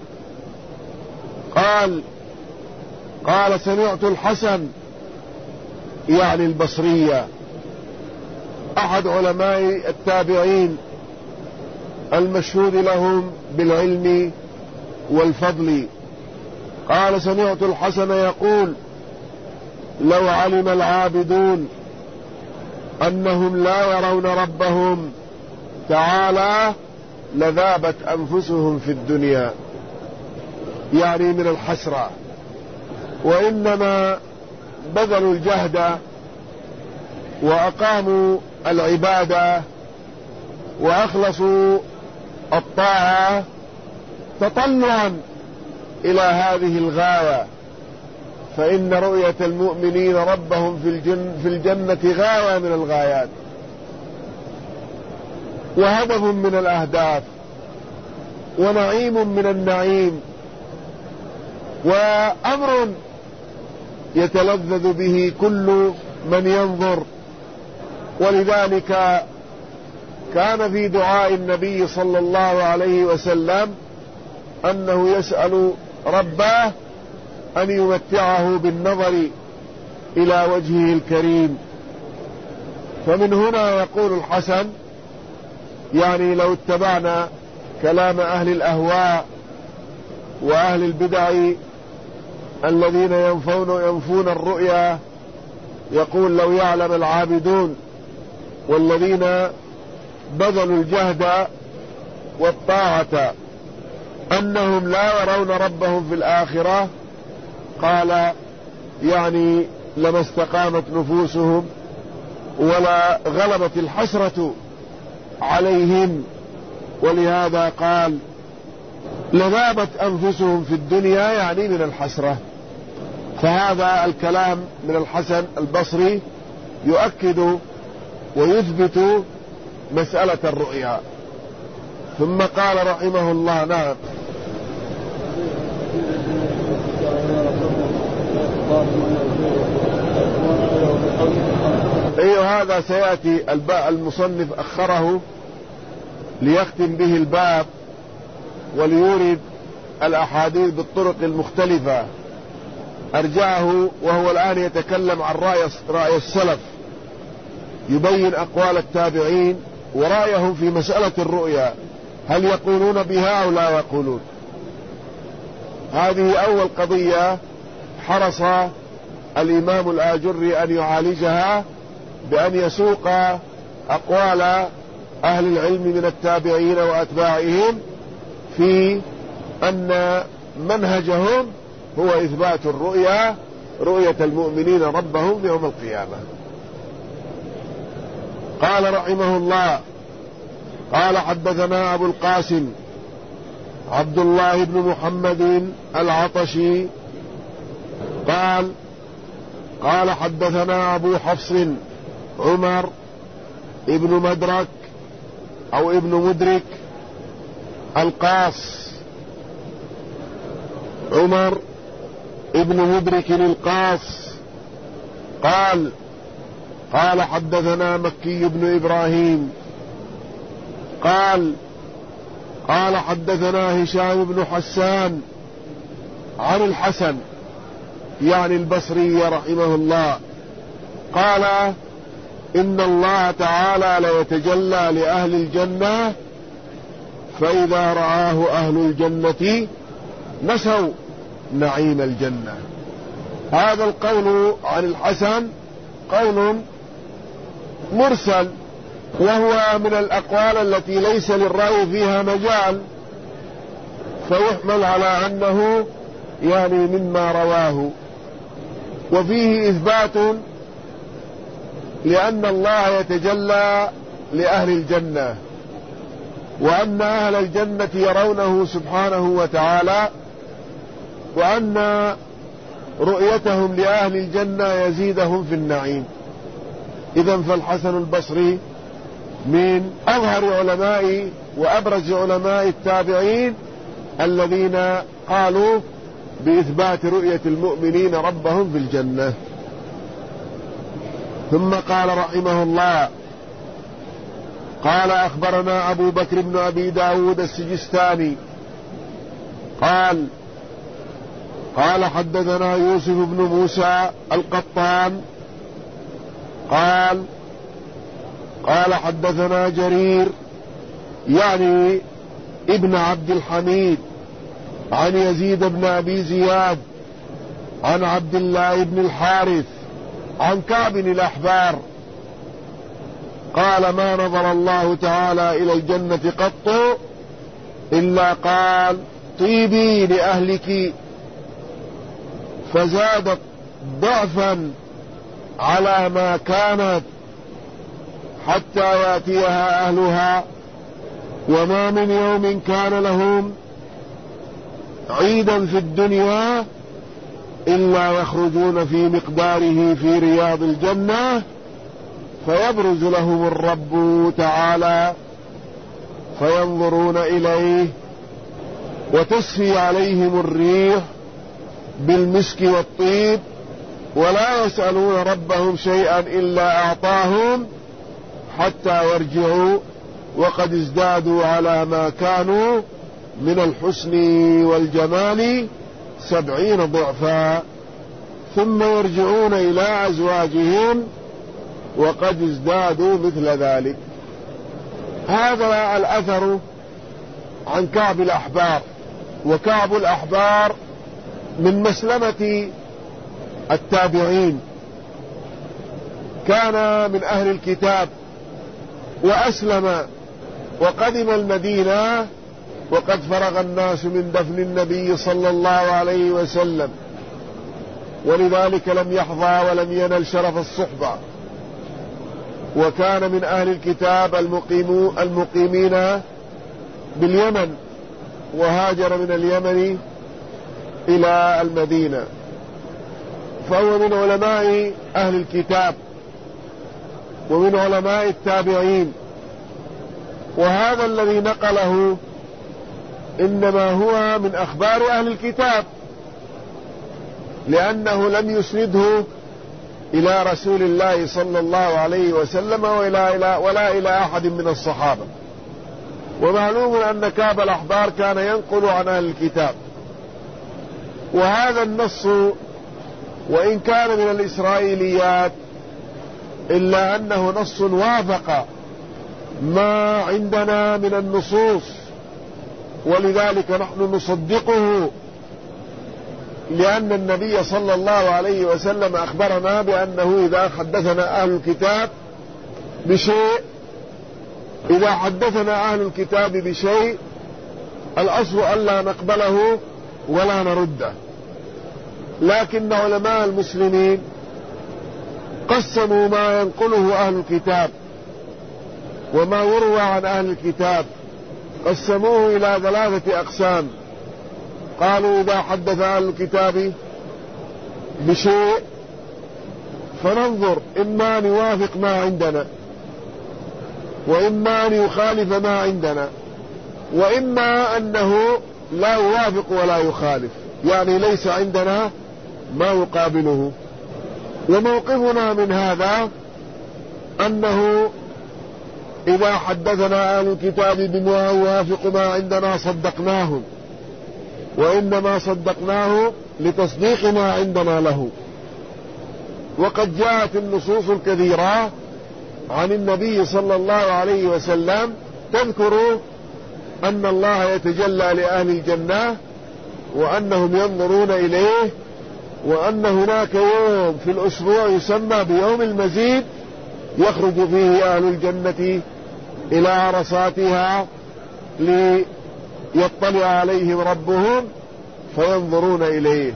قال سمعت الحسن يعني البصرية أحد علماء التابعين المشهود لهم بالعلم والفضل، قال سمعت الحسن يقول لو علم العابدون أنهم لا يرون ربهم تعالى لذابت أنفسهم في الدنيا، يعني من الحسرة، وإنما بذلوا الجهد وأقاموا العبادة وأخلصوا الطاعة تطلعا إلى هذه الغاية، فإن رؤية المؤمنين ربهم في الجنة غاية من الغايات وهدف من الأهداف ونعيم من النعيم وأمر يتلذذ به كل من ينظر. ولذلك كان في دعاء النبي صلى الله عليه وسلم أنه يسأل ربه أن يمتعه بالنظر إلى وجهه الكريم. فمن هنا يقول الحسن يعني لو اتبعنا كلام أهل الأهواء وأهل البدع الذين ينفون الرؤيا، يقول لو يعلم العابدون والذين بذلوا الجهد والطاعة أنهم لا يرون ربهم في الآخرة، قال يعني لما استقامت نفوسهم ولا غلبت الحسرة عليهم. ولهذا قال لذابت أنفسهم في الدنيا، يعني من الحسرة. فهذا الكلام من الحسن البصري يؤكد ويثبت مسألة الرؤيا. ثم قال رحمه الله نعم هذا سيأتي المصنف أخره ليختم به الباب وليورد الأحاديث بالطرق المختلفة، أرجعه وهو الآن يتكلم عن رأي السلف، يبين أقوال التابعين ورأيهم في مسألة الرؤيا، هل يقولون بها أو لا يقولون. هذه أول قضية حرص الإمام الآجري أن يعالجها بأن يسوق أقوال أهل العلم من التابعين وأتباعهم في أن منهجهم هو إثبات الرؤيا، رؤية المؤمنين ربهم يوم القيامة. قال رحمه الله قال حدثنا أبو القاسم عبد الله بن محمد العطشي قال حدثنا أبو حفص عمر ابن مدرك أو ابن مدرك القاص، عمر ابن مدرك القاص قال حدثنا مكي بن إبراهيم قال حدثنا هشام بن حسان عن الحسن يعني البصري رحمه الله إن الله تعالى ليتجلى لأهل الجنة فإذا رآه أهل الجنة نسوا نعيم الجنة. هذا القول عن الحسن قول مرسل، وهو من الأقوال التي ليس للرأي فيها مجال، فيحمل على أنه يعني مما رواه. وفيه إثبات لأن الله يتجلى لأهل الجنة، وأن أهل الجنة يرونه سبحانه وتعالى، وأن رؤيتهم لأهل الجنة يزيدهم في النعيم. إذن فالحسن البصري من أظهر علماء وأبرز علماء التابعين الذين قالوا بإثبات رؤية المؤمنين ربهم في الجنة. ثم قال رحمه الله: قال أخبرنا أبو بكر بن أبي داود السجستاني قال حدثنا يوسف بن موسى القطان قال حدثنا جرير يعني ابن عبد الحميد عن يزيد بن أبي زياد عن عبد الله بن الحارث عن كعب الأحبار قال: ما نظر الله تعالى إلى الجنة قط إلا قال: طيبي لأهلك، فزادت ضعفا على ما كانت حتى يأتيها أهلها. وما من يوم كان لهم عيدا في الدنيا إلا يخرجون في مقداره في رياض الجنة، فيبرز لهم الرب تعالى فينظرون إليه، وتسفي عليهم الريح بالمسك والطيب، ولا يسألون ربهم شيئا إلا أعطاهم حتى يرجعوا وقد ازدادوا على ما كانوا من الحسن والجمال 70 ضعفا، ثم يرجعون إلى أزواجهم وقد ازدادوا مثل ذلك. هذا الأثر عن كعب الأحبار. وكعب الأحبار من مسلمة التابعين، كان من أهل الكتاب وأسلم وقدم المدينة وقد فرغ الناس من دفن النبي صلى الله عليه وسلم، ولذلك لم يحظى ولم ينل شرف الصحبة. وكان من أهل الكتاب المقيمين باليمن، وهاجر من اليمن إلى المدينة، فهو من علماء أهل الكتاب ومن علماء التابعين. وهذا الذي نقله إنما هو من أخبار أهل الكتاب، لأنه لم يسنده إلى رسول الله صلى الله عليه وسلم ولا إلى أحد من الصحابة. ومعلوم أن كعب الأحبار كان ينقل عن أهل الكتاب. وهذا النص وإن كان من الإسرائيليات إلا أنه نص وافق ما عندنا من النصوص، ولذلك نحن نصدقه، لأن النبي صلى الله عليه وسلم أخبرنا بأنه إذا حدثنا أهل الكتاب بشيء الأصل ألا نقبله ولا نرده. لكن علماء المسلمين قسموا ما ينقله أهل الكتاب وما يروى عن أهل الكتاب، قسموه إلى 3 أقسام. قالوا: إذا حدث أهل الكتاب بشيء فننظر إما أن يوافق ما عندنا، وإما أن يخالف ما عندنا، وإما أنه لا يوافق ولا يخالف، يعني ليس عندنا ما يقابله. وموقفنا من هذا أنه إذا حدثنا أهل الكتاب بما يوافق ما عندنا صدقناهم، وإنما صدقناه لتصديق ما عندنا له. وقد جاءت النصوص الكثيرة عن النبي صلى الله عليه وسلم تذكر أن الله يتجلى لأهل الجنة وأنهم ينظرون إليه، وأن هناك يوم في الأسبوع يسمى بيوم المزيد يخرج فيه أهل الجنة إلى عرصاتها ليطلع عليهم ربهم فينظرون إليه.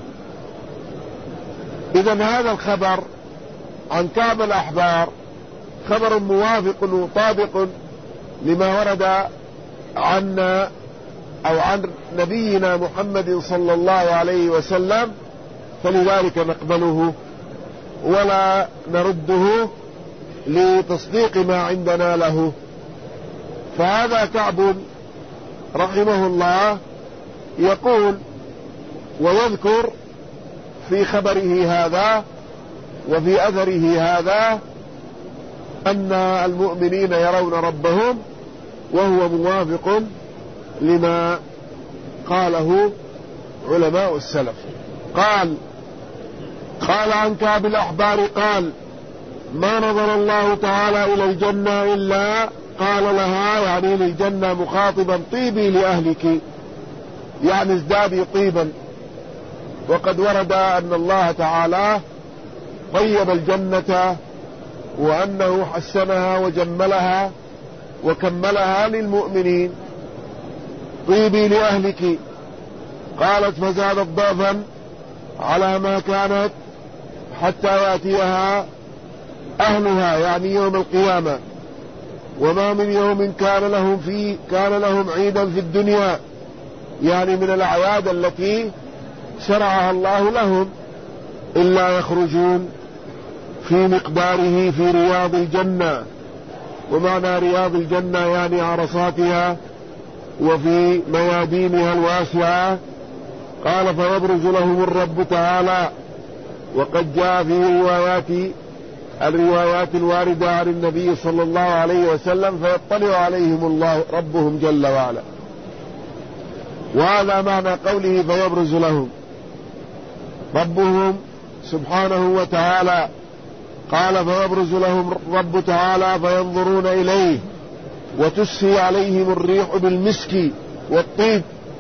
إذن هذا الخبر عن كعب الأحبار خبر موافق وطابق لما ورد عنا أو عن نبينا محمد صلى الله عليه وسلم، فلذلك نقبله ولا نرده لتصديق ما عندنا له. فهذا كعب رحمه الله يقول ويذكر في خبره هذا وفي أثره هذا أن المؤمنين يرون ربهم، وهو موافق لما قاله علماء السلف. قال عن كعب الأحبار قال: ما نظر الله تعالى إلى الجنة إلا قال لها، يعني للجنة مخاطبا: طيبي لأهلك، يعني ازدادي طيبا. وقد ورد أن الله تعالى طيب الجنة وأنه حسنها وجملها وكملها للمؤمنين. طيبي لأهلك، قالت: فزادت ضعفا على ما كانت حتى يأتيها أهلها، يعني يوم القيامة. وما من يوم كان لهم عيدا في الدنيا، يعني من الأعياد التي شرعها الله لهم، إلا يخرجون في مقداره في رياض الجنة. ومعنى رياض الجنة يعني عرصاتها وفي ميادينها الواسعة. قال: فيبرز لهم الرب تعالى. وقد جاء في الروايات الواردة عن النبي صلى الله عليه وسلم: فيطلع عليهم الله ربهم جل وعلا. وهذا معنى قوله فيبرز لهم ربهم سبحانه وتعالى. قال: فيبرز لهم الرب تعالى فينظرون إليه، وتسفي عليهم الريح بالمسك والطيب،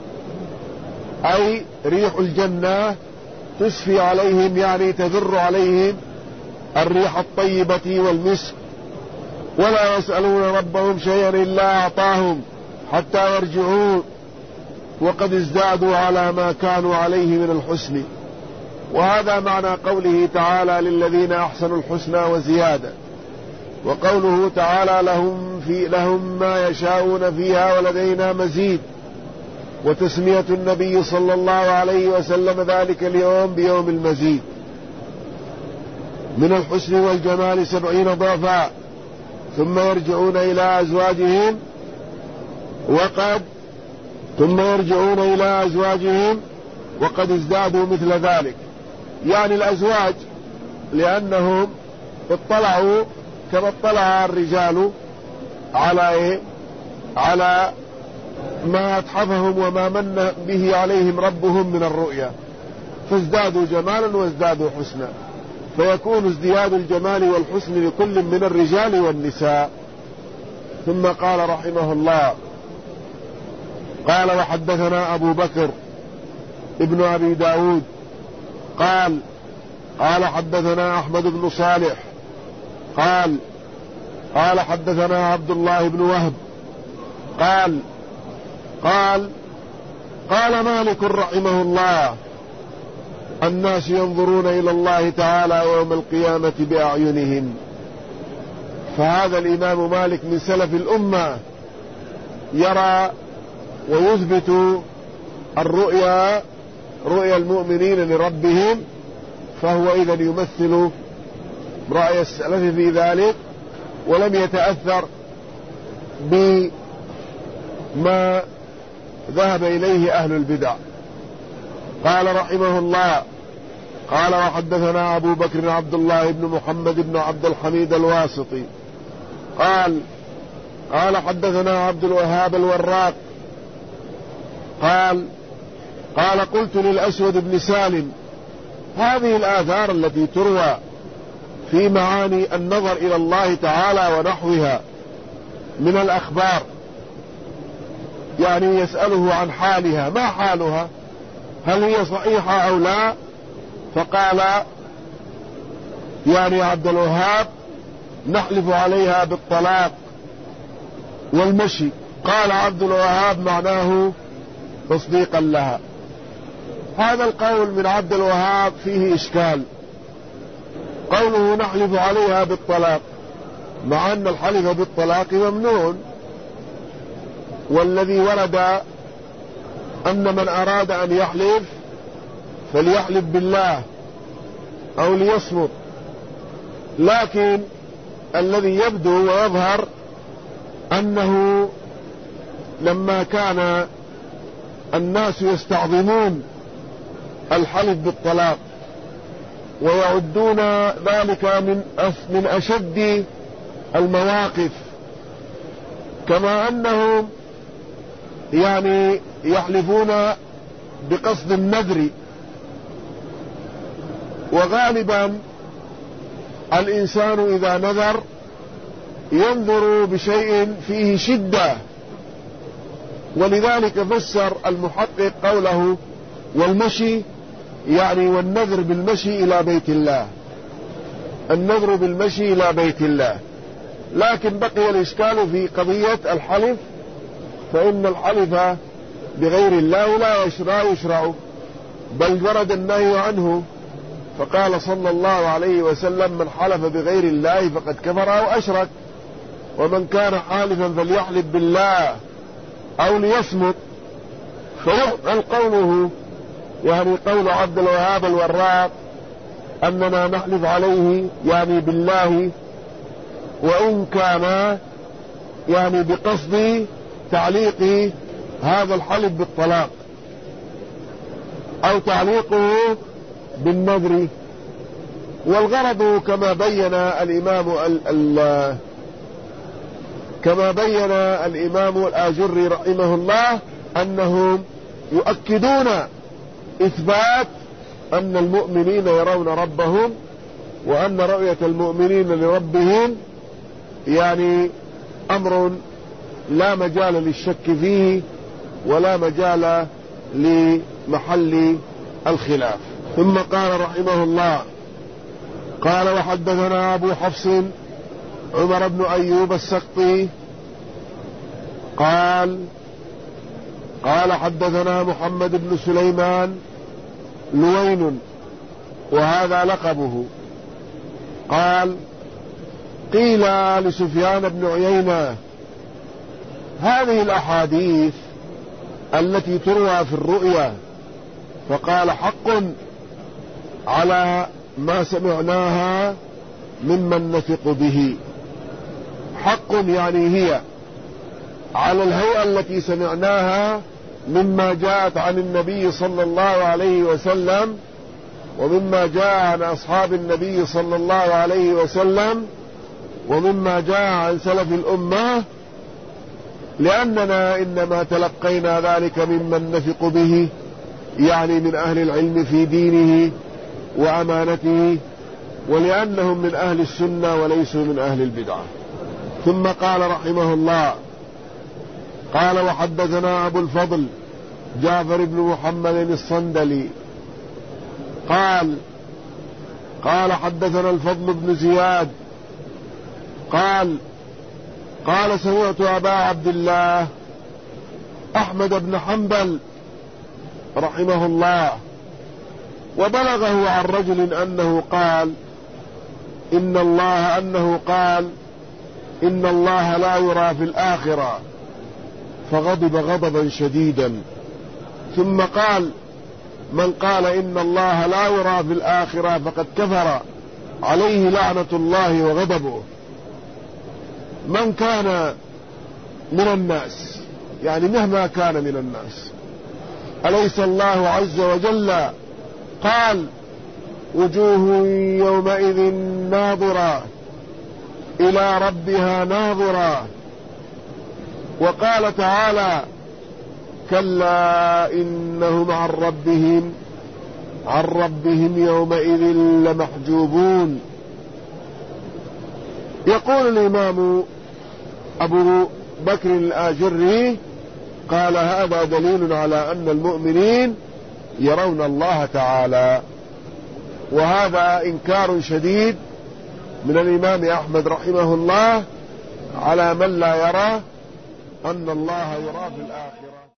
أي ريح الجنة تسفي عليهم، يعني تذر عليهم الريح الطيبة والمسك. ولا يسألون ربهم شيئا إلا أعطاهم حتى يرجعون، وقد ازدادوا على ما كانوا عليه من الحسن. وهذا معنى قوله تعالى: للذين أحسنوا الحسنى وزيادة. وقوله تعالى: لهم ما يشاءون فيها ولدينا مزيد. وتسمية النبي صلى الله عليه وسلم ذلك اليوم بيوم المزيد من الحسن والجمال 70 ضعفا، ثم يرجعون إلى أزواجهم وقد ازدادوا مثل ذلك، يعني الأزواج، لأنهم اطلعوا كما اطلع الرجال على ما أتحفهم وما من به عليهم ربهم من الرؤيا، فازدادوا جمالا وازدادوا حسنا، فيكون ازدياد الجمال والحسن لكل من الرجال والنساء. ثم قال رحمه الله: قال: وحدثنا أبو بكر ابن أبي داود قال قال حدثنا أحمد بن صالح قال حدثنا عبد الله بن وهب قال مالك رحمه الله: الناس ينظرون إلى الله تعالى يوم القيامة بأعينهم. فهذا الإمام مالك من سلف الأمة يرى ويثبت رؤيا المؤمنين لربهم، فهو إذن يمثل رأي السلف في ذلك، ولم يتأثر بما ذهب إليه أهل البدع. قال رحمه الله: قال: وحدثنا أبو بكر عبد الله بن محمد بن عبد الحميد الواسطي قال حدثنا عبد الوهاب الوراق قال قلت للأسود بن سالم: هذه الآثار التي تروى في معاني النظر إلى الله تعالى ونحوها من الأخبار، يعني يسأله عن حالها، ما حالها، هل هي صحيحة أو لا؟ فقال يعني عبد الوهاب نحلف عليها بالطلاق والمشي. قال عبد الوهاب معناه تصديقا لها. هذا القول من عبد الوهاب فيه إشكال، قوله نحلف عليها بالطلاق، مع أن الحلف بالطلاق ممنوع، والذي ورد أن من أراد أن يحلف فليحلف بالله أو ليصمت، لكن الذي يبدو ويظهر أنه لما كان الناس يستعظمون الحلف بالطلاق ويعدون ذلك من أشد المواقف، كما أنهم يعني يحلفون بقصد النذر، وغالبا الإنسان إذا نذر ينذر بشيء فيه شدة، ولذلك فسر المحقق قوله والمشي يعني والنذر بالمشي إلى بيت الله، النذر بالمشي إلى بيت الله. لكن بقي الإشكال في قضية الحلف، فإن الحلف بغير الله لا يشرع، بل ورد النهي عنه، فقال صلى الله عليه وسلم من حلف بغير الله فقد كفر أو أشرك، ومن كان حالفا فليحلف بالله أو ليصمت. فيحمل قوله يعني قول عبد الوهاب الوراق أننا نحلف عليه يعني بالله، وإن كان يعني بقصد تعليق هذا الحلف بالطلاق أو تعليقه بالنذر. والغرض كما بين الإمام الآجري رحمه الله أنهم يؤكدون إثبات أن المؤمنين يرون ربهم، وأن رؤية المؤمنين لربهم يعني أمر لا مجال للشك فيه ولا مجال لمحل الخلاف. ثم قال رحمه الله قال وحدثنا أبو حفص عمر بن أيوب السقطي قال حدثنا محمد بن سليمان لوين وهذا لقبه قال قيل لسفيان بن عيينة هذه الأحاديث التي تروى في الرؤيا، فقال حق على ما سمعناها ممن نثق به. حق يعني هي على الهيئة التي سمعناها مما جاءت عن النبي صلى الله عليه وسلم، ومما جاء عن أصحاب النبي صلى الله عليه وسلم، ومما جاء عن سلف الأمة، لأننا إنما تلقينا ذلك ممن نثق به، يعني من أهل العلم في دينه وأمانته، ولأنهم من أهل السنة وليسوا من أهل البدعة. ثم قال رحمه الله قال وحدثنا أبو الفضل جعفر بن محمد الصندلي قال حدثنا الفضل بن زياد قال سمعت أبا عبد الله أحمد بن حنبل رحمه الله وبلغه عن رجل أنه قال إن الله لا يرى في الآخرة، فغضب غضبا شديدا. ثم قال من قال إن الله لا يرى في الآخرة فقد كفر، عليه لعنة الله وغضبه. من كان من الناس، يعني مهما كان من الناس، أليس الله عز وجل قال وجوه يومئذ ناظرة إلى ربها ناظرة، وقال تعالى كلا إنهم عن ربهم يومئذ لمحجوبون. يقول الإمام أبو بكر الآجري قال هذا دليل على أن المؤمنين يرون الله تعالى. وهذا إنكار شديد من الإمام أحمد رحمه الله على من لا يرى أن الله يرى في الآخرة.